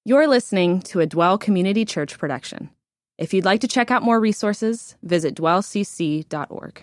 You're listening to a Dwell Community Church production. If you'd like to check out more resources, visit dwellcc.org.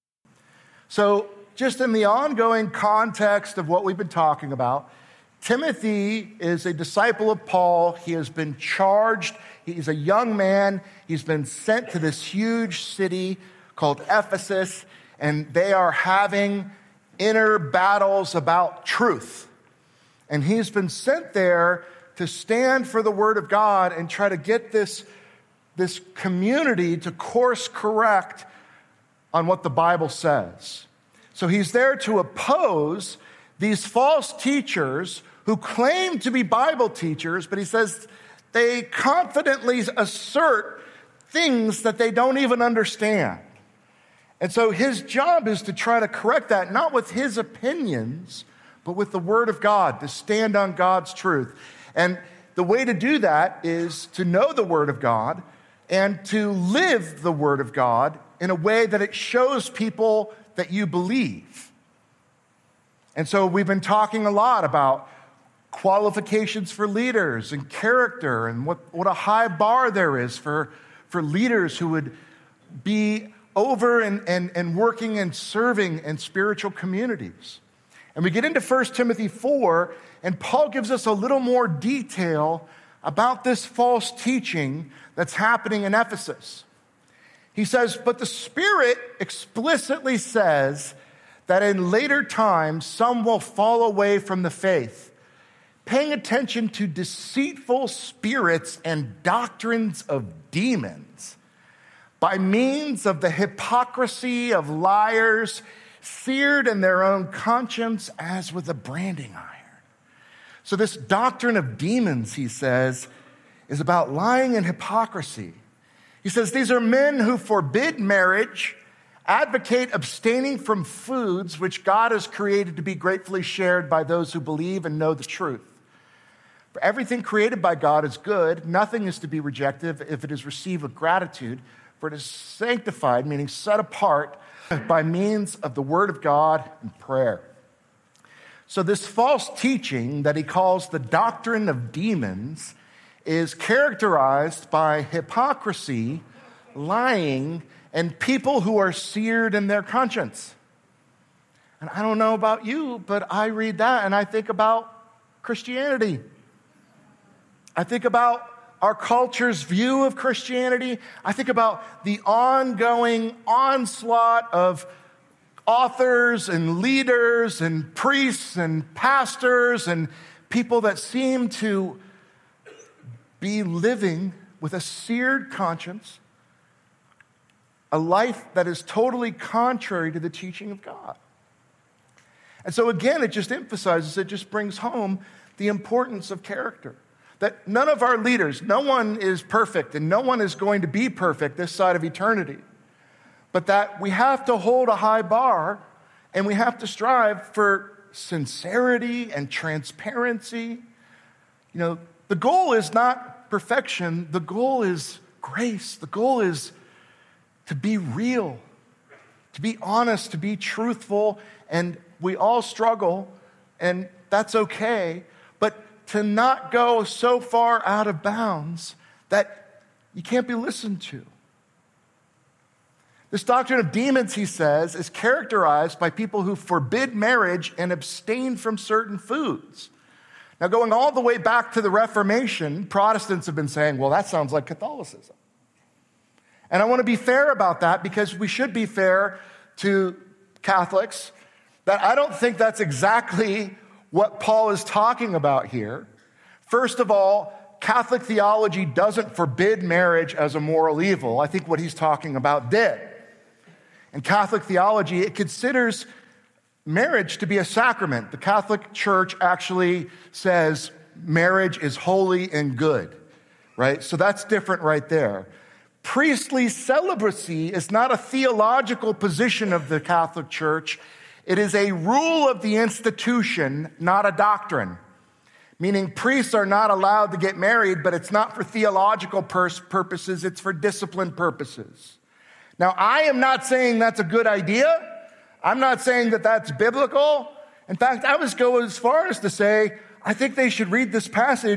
So, just in the ongoing context of what we've been talking about, Timothy is a disciple of Paul. He has been charged. He's a young man. He's been sent to this huge city called Ephesus, and they are having inner battles about truth. And he's been sent there to stand for the word of God and try to get this community to course correct on what the Bible says. So he's there to oppose these false teachers who claim to be Bible teachers, but he says they confidently assert things that they don't even understand. And so his job is to try to correct that, not with his opinions, but with the word of God, to stand on God's truth. And the way to do that is to know the word of God and to live the word of God in a way that it shows people that you believe. And so we've been talking a lot about qualifications for leaders and character and what a high bar there is for leaders who would be over and working and serving in spiritual communities. And we get into 1 Timothy 4, and Paul gives us a little more detail about this false teaching that's happening in Ephesus. He says, but the Spirit explicitly says that in later times some will fall away from the faith, paying attention to deceitful spirits and doctrines of demons, by means of the hypocrisy of liars, seared in their own conscience as with a branding iron. So this doctrine of demons, he says, is about lying and hypocrisy. He says these are men who forbid marriage, advocate abstaining from foods which God has created to be gratefully shared by those who believe and know the truth. For everything created by God is good. Nothing is to be rejected if it is received with gratitude, for it is sanctified, meaning set apart, by means of the word of God and prayer. So this false teaching that he calls the doctrine of demons is characterized by hypocrisy, lying, and people who are seared in their conscience. And I don't know about you, but I read that and I think about Christianity. I think about our culture's view of Christianity. I think about the ongoing onslaught of authors and leaders and priests and pastors and people that seem to be living with a seared conscience, a life that is totally contrary to the teaching of God. And so again, it just emphasizes, it just brings home the importance of character. That none of our leaders, no one is perfect, and no one is going to be perfect this side of eternity. But that we have to hold a high bar, and we have to strive for sincerity and transparency. You know, the goal is not perfection. The goal is grace. The goal is to be real, to be honest, to be truthful. And we all struggle, and that's okay. But to not go so far out of bounds that you can't be listened to. This doctrine of demons, he says, is characterized by people who forbid marriage and abstain from certain foods. Now, going all the way back to the Reformation, Protestants have been saying, well, that sounds like Catholicism. And I want to be fair about that because we should be fair to Catholics, that I don't think that's exactly what Paul is talking about here. First of all, Catholic theology doesn't forbid marriage as a moral evil. I think what he's talking about did. In Catholic theology, it considers marriage to be a sacrament. The Catholic Church actually says marriage is holy and good, right? So that's different right there. Priestly celibacy is not a theological position of the Catholic Church. It is a rule of the institution, not a doctrine. Meaning priests are not allowed to get married, but it's not for theological purposes, it's for discipline purposes. Now, I am not saying that's a good idea. I'm not saying that that's biblical. In fact, I would go as far as to say, I think they should read this passage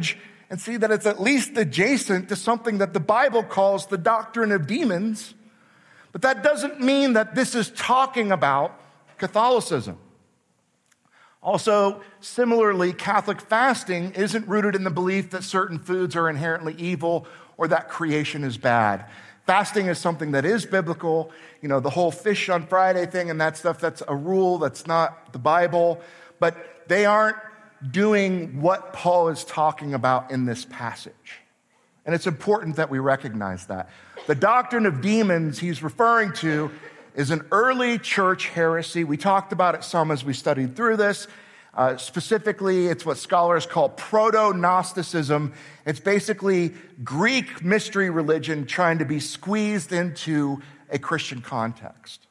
and see that it's at least adjacent to something that the Bible calls the doctrine of demons. But that doesn't mean that this is talking about Catholicism. Also, similarly, Catholic fasting isn't rooted in the belief that certain foods are inherently evil or that creation is bad. Fasting is something that is biblical. The whole fish on Friday thing and that stuff, that's a rule, that's not the Bible. But they aren't doing what Paul is talking about in this passage. And it's important that we recognize that. The doctrine of demons he's referring to is an early church heresy. We talked about it some as we studied through this. Specifically, it's what scholars call proto-Gnosticism. It's basically Greek mystery religion trying to be squeezed into a Christian context.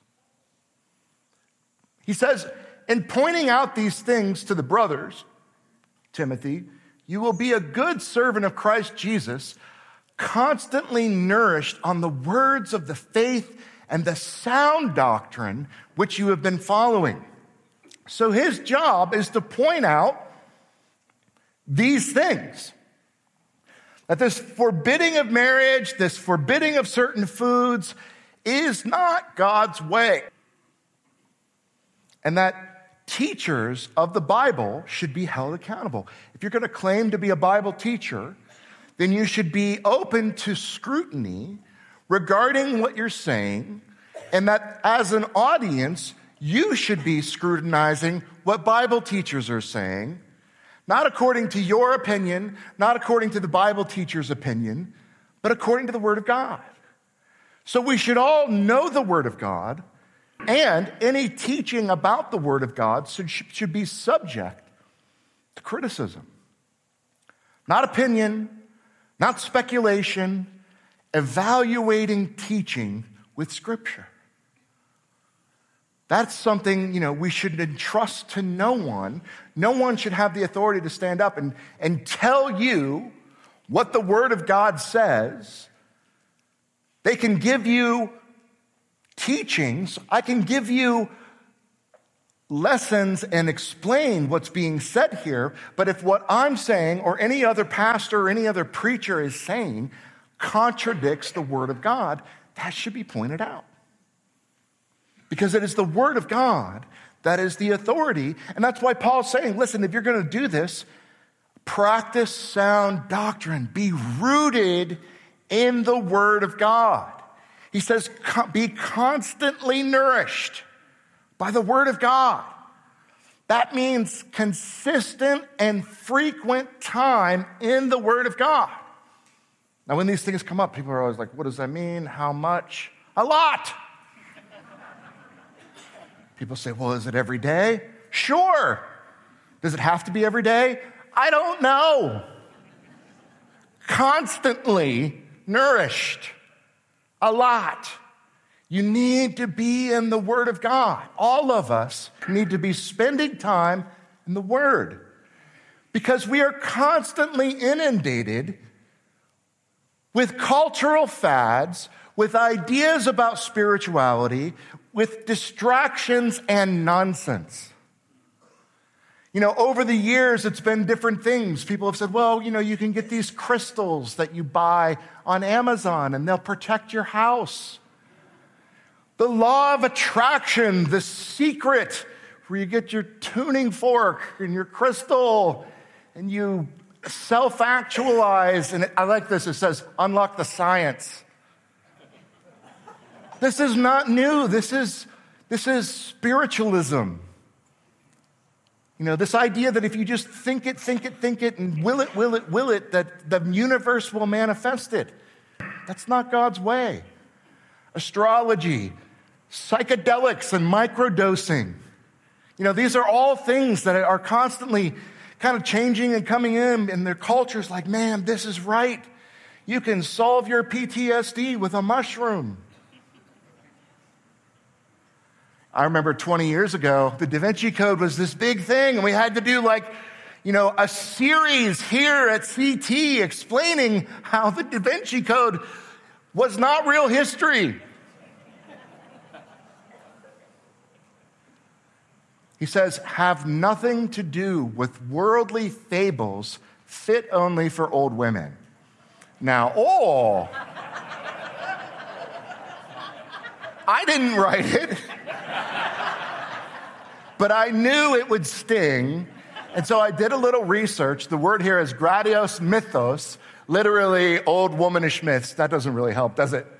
He says, in pointing out these things to the brothers, Timothy, you will be a good servant of Christ Jesus, constantly nourished on the words of the faith and the sound doctrine which you have been following. So his job is to point out these things. That this forbidding of marriage, this forbidding of certain foods is not God's way. And that teachers of the Bible should be held accountable. If you're going to claim to be a Bible teacher, then you should be open to scrutiny regarding what you're saying, and that as an audience, you should be scrutinizing what Bible teachers are saying, not according to your opinion, not according to the Bible teacher's opinion, but according to the Word of God. So we should all know the Word of God, and any teaching about the Word of God should be subject to criticism. Not opinion, not speculation, evaluating teaching with Scripture. That's something, we should entrust to no one. No one should have the authority to stand up and tell you what the Word of God says. They can give you teachings. I can give you lessons and explain what's being said here. But if what I'm saying or any other pastor or any other preacher is saying contradicts the Word of God, that should be pointed out. Because it is the Word of God that is the authority. And that's why Paul's saying, listen, if you're going to do this, practice sound doctrine. Be rooted in the Word of God. He says, be constantly nourished by the Word of God. That means consistent and frequent time in the Word of God. Now, when these things come up, people are always like, what does that mean? How much? A lot. People say, well, is it every day? Sure. Does it have to be every day? I don't know. Constantly nourished. A lot. You need to be in the Word of God. All of us need to be spending time in the Word. Because we are constantly inundated with cultural fads, with ideas about spirituality, with distractions and nonsense. Over the years, it's been different things. People have said, well, you can get these crystals that you buy on Amazon and they'll protect your house. The law of attraction, the secret, where you get your tuning fork and your crystal and you self-actualize. And I like this. It says, unlock the science. This is not new. This is spiritualism. This idea that if you just think it, and will it, that the universe will manifest it. That's not God's way. Astrology, psychedelics, and microdosing. These are all things that are constantly kind of changing and coming in, and their culture's like, man, this is right. You can solve your PTSD with a mushroom. I remember 20 years ago, the Da Vinci Code was this big thing, and we had to do a series here at CT explaining how the Da Vinci Code was not real history. He says, have nothing to do with worldly fables fit only for old women. Now, I didn't write it, but I knew it would sting, and so I did a little research. The word here is gradios mythos, literally old womanish myths. That doesn't really help, does it?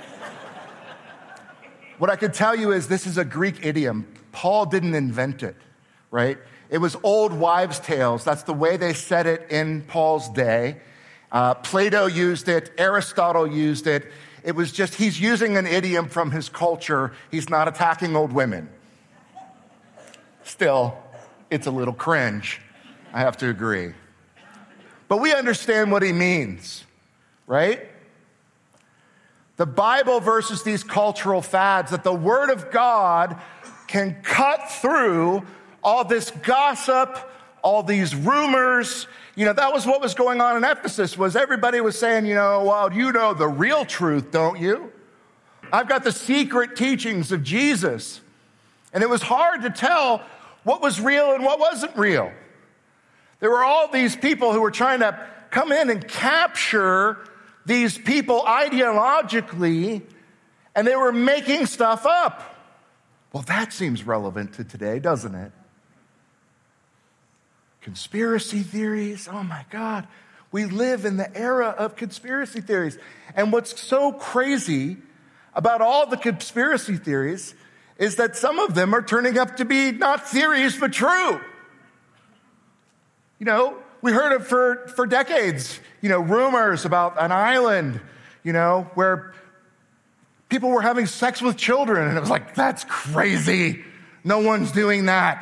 What I can tell you is this is a Greek idiom. Paul didn't invent it, right? It was old wives' tales. That's the way they said it in Paul's day. Plato used it. Aristotle used it. It was just, he's using an idiom from his culture. He's not attacking old women. Still, it's a little cringe. I have to agree. But we understand what he means, right? The Bible versus these cultural fads, that the Word of God can cut through all this gossip, all these rumors. That was what was going on in Ephesus, was everybody was saying, well, you know the real truth, don't you? I've got the secret teachings of Jesus. And it was hard to tell what was real and what wasn't real. There were all these people who were trying to come in and capture these people ideologically, and they were making stuff up. Well, that seems relevant to today, doesn't it? Conspiracy theories, oh my God. We live in the era of conspiracy theories. And what's so crazy about all the conspiracy theories is that some of them are turning up to be not theories, but true. We heard it for decades, rumors about an island, where people were having sex with children. And it was like, that's crazy. No one's doing that.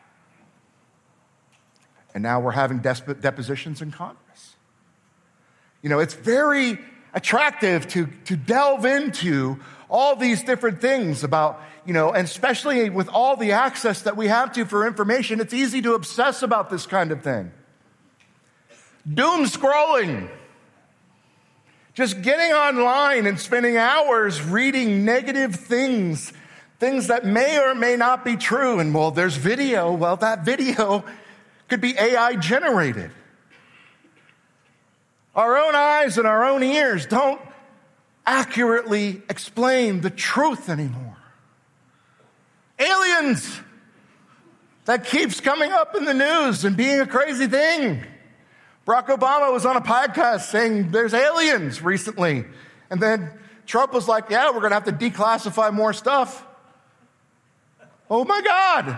And now we're having depositions in Congress. It's very attractive to delve into all these different things about, and especially with all the access that we have to for information, it's easy to obsess about this kind of thing. Doom scrolling. Just getting online and spending hours reading negative things that may or may not be true. And well, there's video. Well, that video could be AI generated. Our own eyes and our own ears don't accurately explain the truth anymore. Aliens. That keeps coming up in the news and being a crazy thing. Barack Obama was on a podcast saying there's aliens recently. And then Trump was like, yeah, we're going to have to declassify more stuff. Oh my God.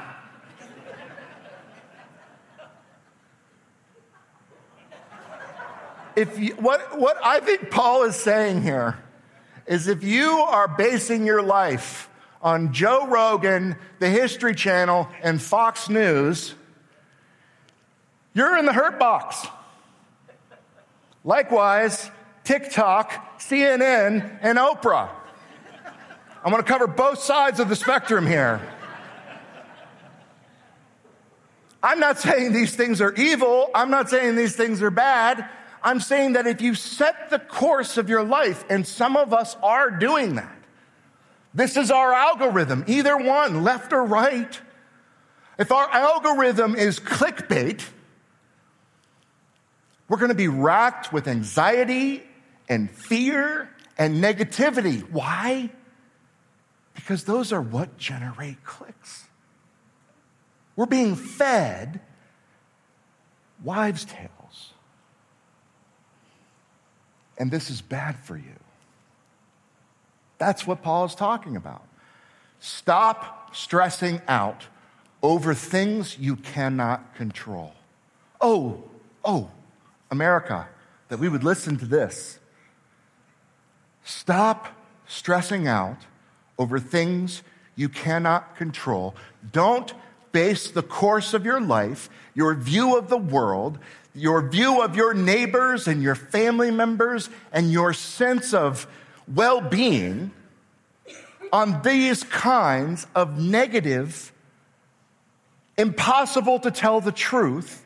What I think Paul is saying here is if you are basing your life on Joe Rogan, the History Channel, and Fox News, you're in the hurt box. Likewise, TikTok, CNN, and Oprah. I'm going to cover both sides of the spectrum here. I'm not saying these things are evil. I'm not saying these things are bad. I'm saying that if you set the course of your life, and some of us are doing that, this is our algorithm, either one, left or right. If our algorithm is clickbait, we're going to be racked with anxiety and fear and negativity. Why? Because those are what generate clicks. We're being fed wives' tales. And this is bad for you. That's what Paul is talking about. Stop stressing out over things you cannot control. Oh, America, that we would listen to this. Stop stressing out over things you cannot control. Don't base the course of your life, your view of the world, your view of your neighbors and your family members, and your sense of well-being on these kinds of negative, impossible to tell the truth.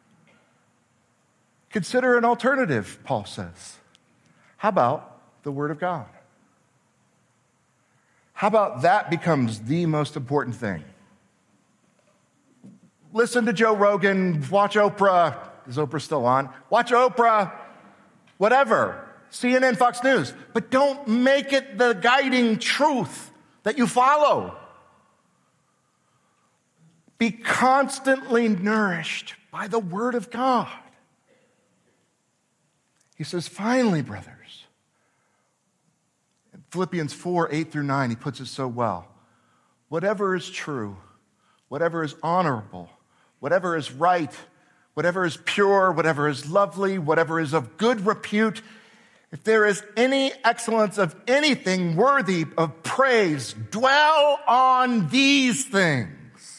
Consider an alternative, Paul says. How about the Word of God? How about that becomes the most important thing? Listen to Joe Rogan, watch Oprah, Is Oprah still on? Watch Oprah, whatever, CNN, Fox News. But don't make it the guiding truth that you follow. Be constantly nourished by the Word of God. He says, finally, brothers, in Philippians 4, 8 through 9, he puts it so well. Whatever is true, whatever is honorable, whatever is right, whatever is pure, whatever is lovely, whatever is of good repute, if there is any excellence of anything worthy of praise, dwell on these things.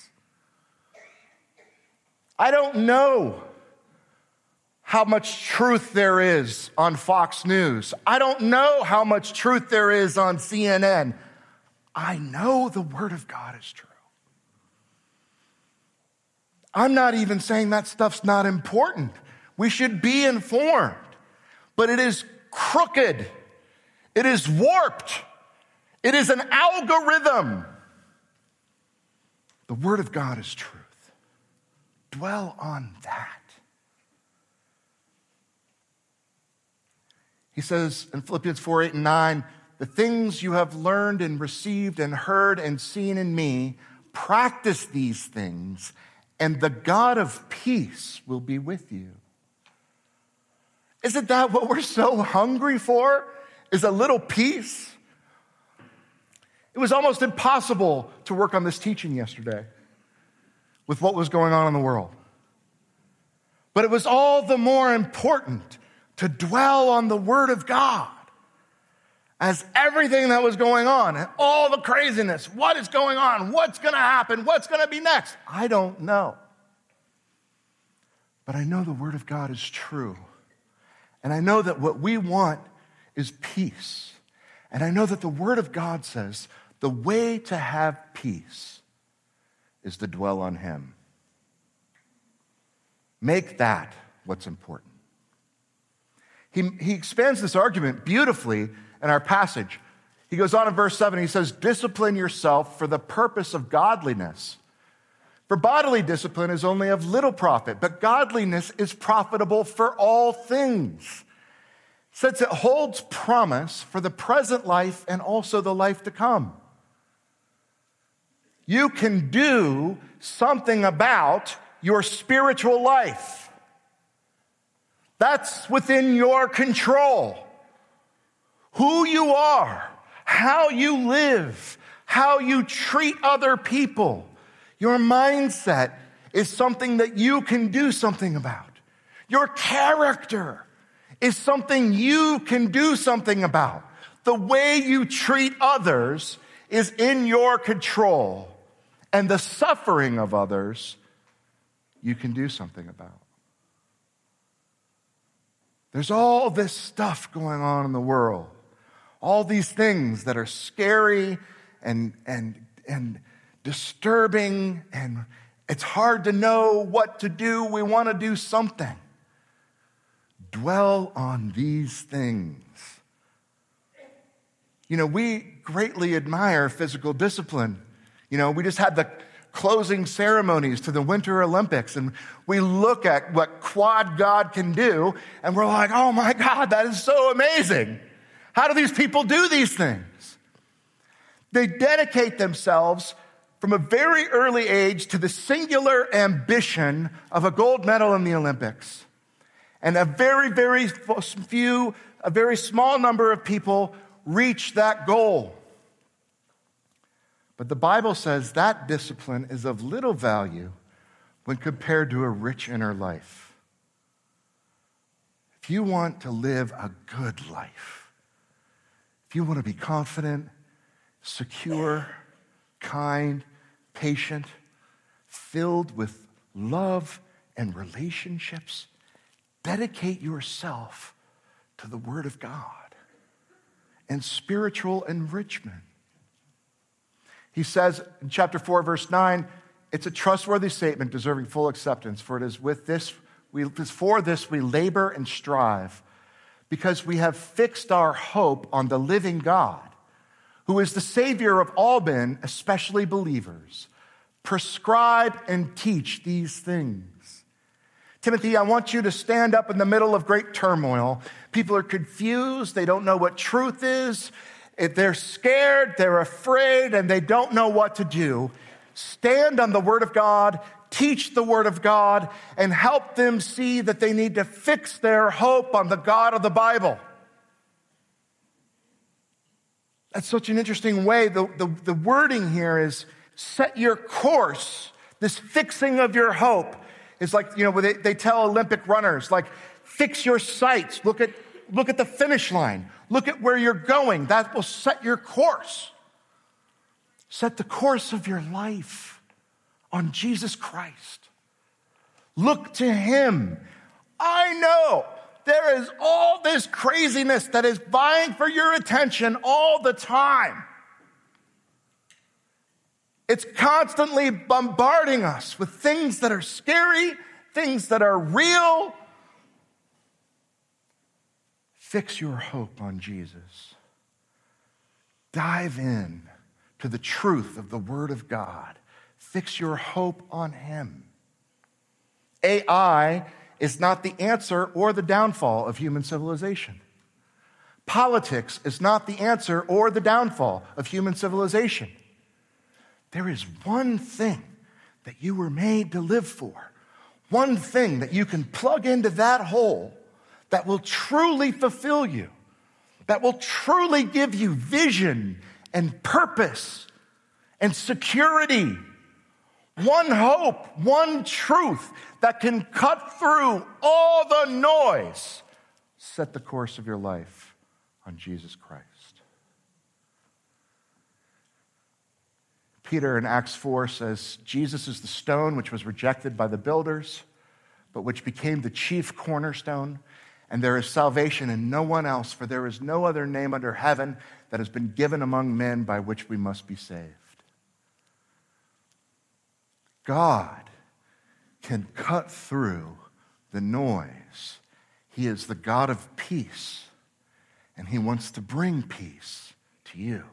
I don't know how much truth there is on Fox News. I don't know how much truth there is on CNN. I know the Word of God is true. I'm not even saying that stuff's not important. We should be informed. But it is crooked. It is warped. It is an algorithm. The Word of God is truth. Dwell on that. He says in Philippians 4, 8, and 9, the things you have learned and received and heard and seen in me, practice these things, and the God of peace will be with you. Isn't that what we're so hungry for? Is a little peace? It was almost impossible to work on this teaching yesterday with what was going on in the world. But it was all the more important to dwell on the Word of God as everything that was going on and all the craziness. What is going on? What's going to happen? What's going to be next? I don't know. But I know the Word of God is true. And I know that what we want is peace. And I know that the Word of God says the way to have peace is to dwell on Him. Make that what's important. He expands this argument beautifully in our passage. He goes on in verse 7, he says, discipline yourself for the purpose of godliness. For bodily discipline is only of little profit, but godliness is profitable for all things, since it holds promise for the present life and also the life to come. You can do something about your spiritual life. That's within your control. Who you are, how you live, how you treat other people. Your mindset is something that you can do something about. Your character is something you can do something about. The way you treat others is in your control. And the suffering of others, you can do something about. There's all this stuff going on in the world. All these things that are scary and disturbing, and it's hard to know what to do. We want to do something. Dwell on these things. You know, we greatly admire physical discipline. You know, we just had the closing ceremonies to the Winter Olympics, and we look at what quad God can do, and we're like, oh my God, that is so amazing. How do these people do these things? They dedicate themselves from a very early age to the singular ambition of a gold medal in the Olympics. And a very, very few, a very small number of people reach that goal. But the Bible says that discipline is of little value when compared to a rich inner life. If you want to live a good life, if you want to be confident, secure, kind, patient, filled with love and relationships, dedicate yourself to the Word of God and spiritual enrichment. He says in chapter 4, verse 9, it's a trustworthy statement deserving full acceptance, for it is for this we labor and strive, because we have fixed our hope on the living God, who is the Savior of all men, especially believers. Prescribe and teach these things. Timothy, I want you to stand up in the middle of great turmoil. People are confused. They don't know what truth is. If they're scared, they're afraid, and they don't know what to do. Stand on the Word of God, teach the Word of God, and help them see that they need to fix their hope on the God of the Bible. That's such an interesting way. The wording here is set your course. This fixing of your hope is like, they tell Olympic runners, like, fix your sights. Look at the finish line. Look at where you're going. That will set your course. Set the course of your life on Jesus Christ. Look to Him. I know there is all this craziness that is vying for your attention all the time. It's constantly bombarding us with things that are scary, things that are real. Fix your hope on Jesus. Dive in to the truth of the Word of God. Fix your hope on Him. AI is not the answer or the downfall of human civilization. Politics is not the answer or the downfall of human civilization. There is one thing that you were made to live for. One thing that you can plug into that hole that will truly fulfill you, that will truly give you vision and purpose and security. One hope, one truth that can cut through all the noise. Set the course of your life on Jesus Christ. Peter in Acts 4 says, Jesus is the stone which was rejected by the builders, but which became the chief cornerstone. And there is salvation in no one else, for there is no other name under heaven that has been given among men by which we must be saved. God can cut through the noise. He is the God of peace, and He wants to bring peace to you.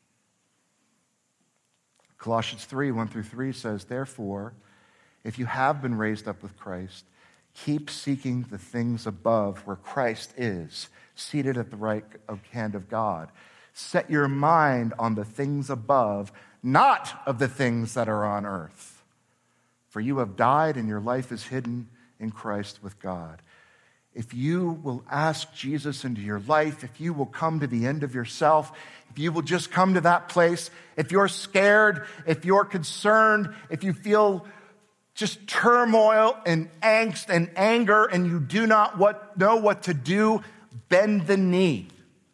Colossians 3:1-3 says, therefore, if you have been raised up with Christ, keep seeking the things above where Christ is, seated at the right hand of God. Set your mind on the things above, not of the things that are on earth. For you have died and your life is hidden in Christ with God. If you will ask Jesus into your life, if you will come to the end of yourself, if you will just come to that place, if you're scared, if you're concerned, if you feel just turmoil and angst and anger and you do not know what to do, bend the knee.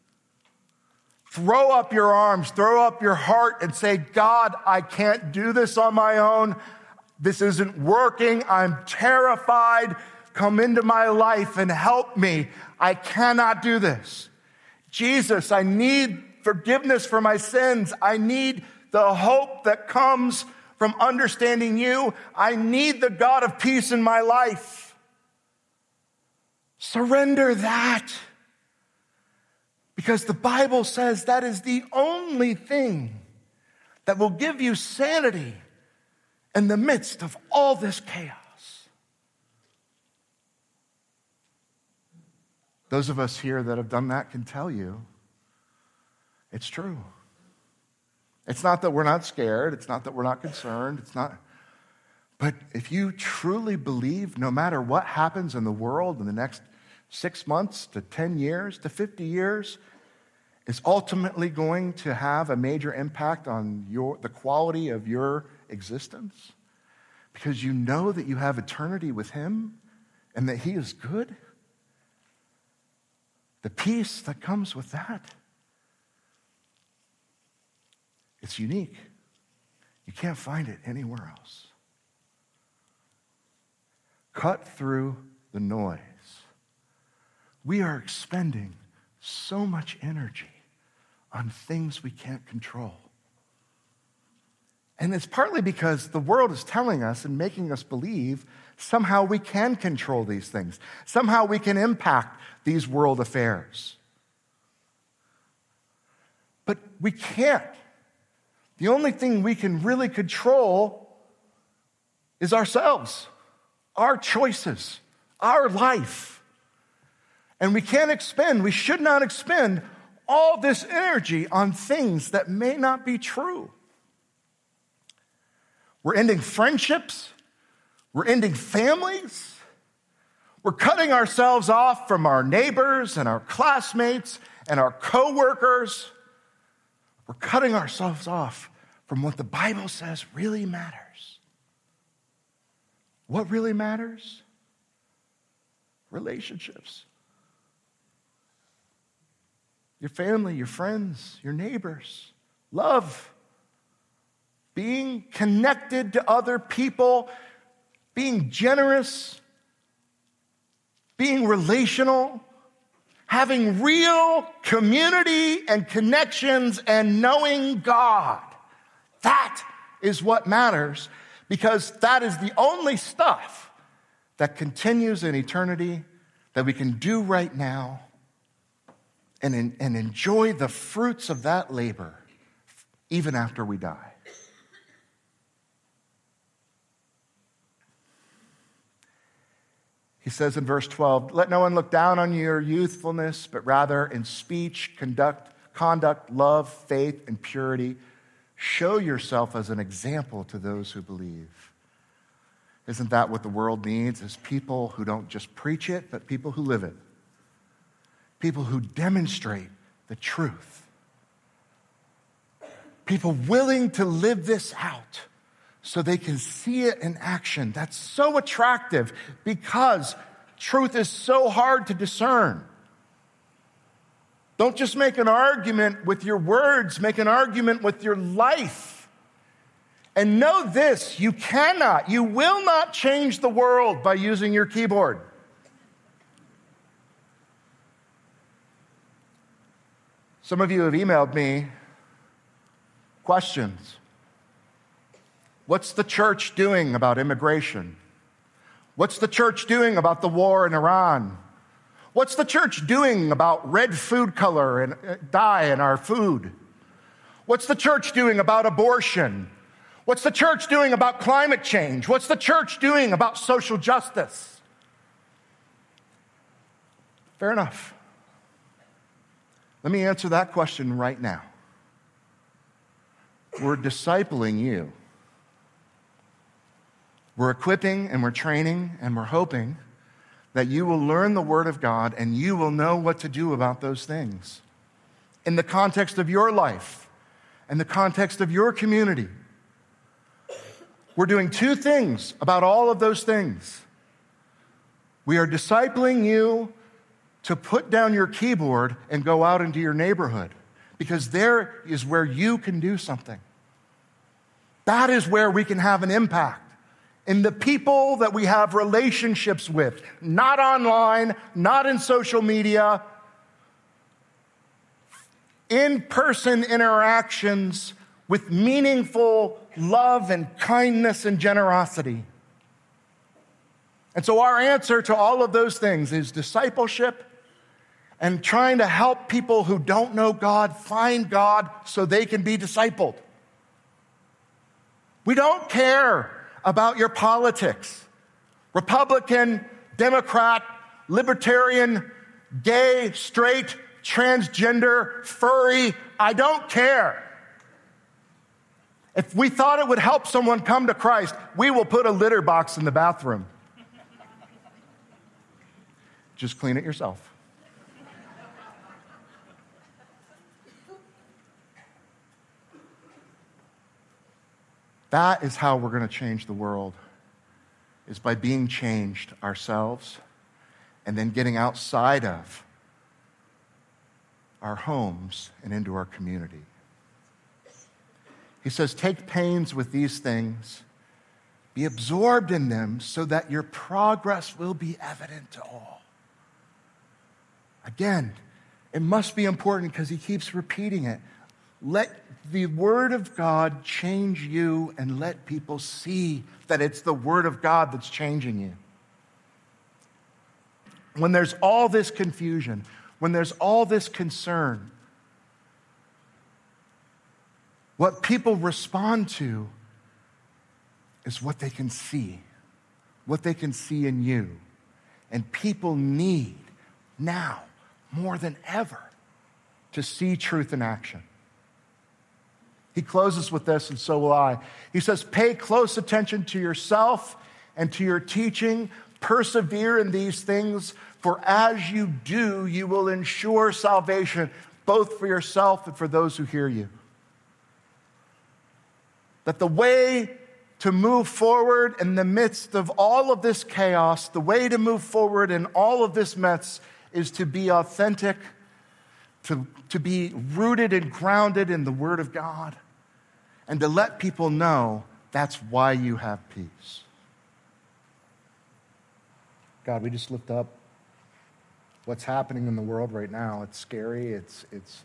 Throw up your arms, throw up your heart and say, God, I can't do this on my own. This isn't working. I'm terrified. Come into my life and help me. I cannot do this. Jesus, I need forgiveness for my sins. I need the hope that comes from understanding you. I need the God of peace in my life. Surrender that. Because the Bible says that is the only thing that will give you sanity in the midst of all this chaos. Those of us here that have done that can tell you it's true. It's not that we're not scared. It's not that we're not concerned. It's not. But if you truly believe no matter what happens in the world in the next 6 months to 10 years to 50 years is ultimately going to have a major impact on the quality of your existence because you know that you have eternity with Him and that He is good, the peace that comes with that, it's unique. You can't find it anywhere else. Cut through the noise. We are expending so much energy on things we can't control. And it's partly because the world is telling us and making us believe somehow we can control these things. Somehow we can impact these world affairs. But we can't. The only thing we can really control is ourselves, our choices, our life. And we should not expend all this energy on things that may not be true. We're ending friendships. We're ending families. We're cutting ourselves off from our neighbors and our classmates and our coworkers. We're cutting ourselves off from what the Bible says really matters. What really matters? Relationships. Your family, your friends, your neighbors. Love. Being connected to other people. Being generous. Being relational. Having real community and connections and knowing God. That is what matters, because that is the only stuff that continues in eternity that we can do right now and enjoy the fruits of that labor even after we die. He says in verse 12, let no one look down on your youthfulness, but rather in speech, conduct, love, faith, and purity, show yourself as an example to those who believe. Isn't that what the world needs? Is people who don't just preach it, but people who live it. People who demonstrate the truth. People willing to live this out so they can see it in action. That's so attractive because truth is so hard to discern. Don't just make an argument with your words, make an argument with your life. And know this, you will not change the world by using your keyboard. Some of you have emailed me questions. What's the church doing about immigration? What's the church doing about the war in Iran? What's the church doing about red food color and dye in our food? What's the church doing about abortion? What's the church doing about climate change? What's the church doing about social justice? Fair enough. Let me answer that question right now. We're discipling you. We're equipping and we're training and we're hoping that you will learn the Word of God and you will know what to do about those things in the context of your life, in the context of your community. We're doing two things about all of those things. We are discipling you to put down your keyboard and go out into your neighborhood, because there is where you can do something. That is where we can have an impact. In the people that we have relationships with, not online, not in social media, in-person interactions with meaningful love and kindness and generosity. And so our answer to all of those things is discipleship and trying to help people who don't know God find God so they can be discipled. We don't care about your politics. Republican, Democrat, libertarian, gay, straight, transgender, furry, I don't care. If we thought it would help someone come to Christ, we will put a litter box in the bathroom. Just clean it yourself. That is how we're going to change the world, is by being changed ourselves and then getting outside of our homes and into our community. He says, take pains with these things, be absorbed in them so that your progress will be evident to all. Again, it must be important because he keeps repeating it. Let the Word of God change you and let people see that it's the Word of God that's changing you. When there's all this confusion, when there's all this concern, what people respond to is what they can see in you. And people need now, more than ever, to see truth in action. He closes with this, and so will I. He says, pay close attention to yourself and to your teaching. Persevere in these things, for as you do, you will ensure salvation, both for yourself and for those who hear you. That the way to move forward in the midst of all of this chaos, the way to move forward in all of this mess is to be authentic, to be rooted and grounded in the Word of God, and to let people know that's why you have peace. God, we just lift up what's happening in the world right now. It's scary. It's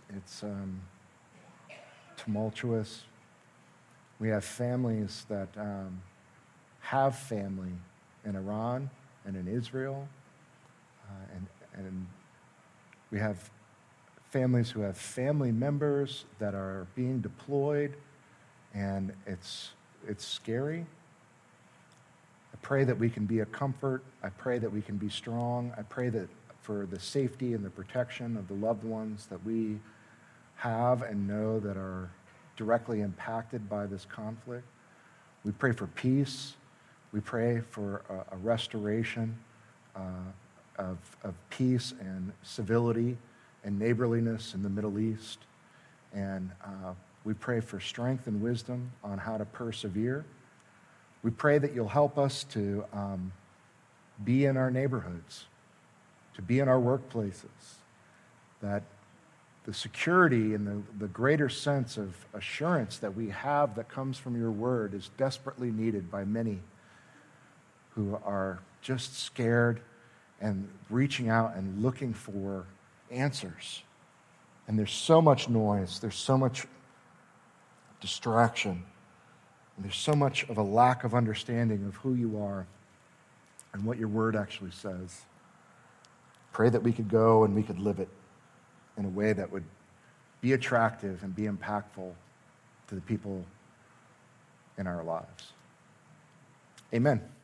tumultuous. We have families that have family in Iran and in Israel, and we have families who have family members that are being deployed, and it's scary. I pray that we can be a comfort. I pray that we can be strong. I pray that for the safety and the protection of the loved ones that we have and know that are directly impacted by this conflict. We pray for peace. We pray for a restoration of peace and civility and neighborliness in the Middle East. And we pray for strength and wisdom on how to persevere. We pray that you'll help us to be in our neighborhoods, to be in our workplaces, that the security and the greater sense of assurance that we have that comes from your word is desperately needed by many who are just scared and reaching out and looking for answers. And there's so much noise, there's so much distraction, and there's so much of a lack of understanding of who you are and what your word actually says. Pray that we could go and we could live it in a way that would be attractive and be impactful to the people in our lives. Amen.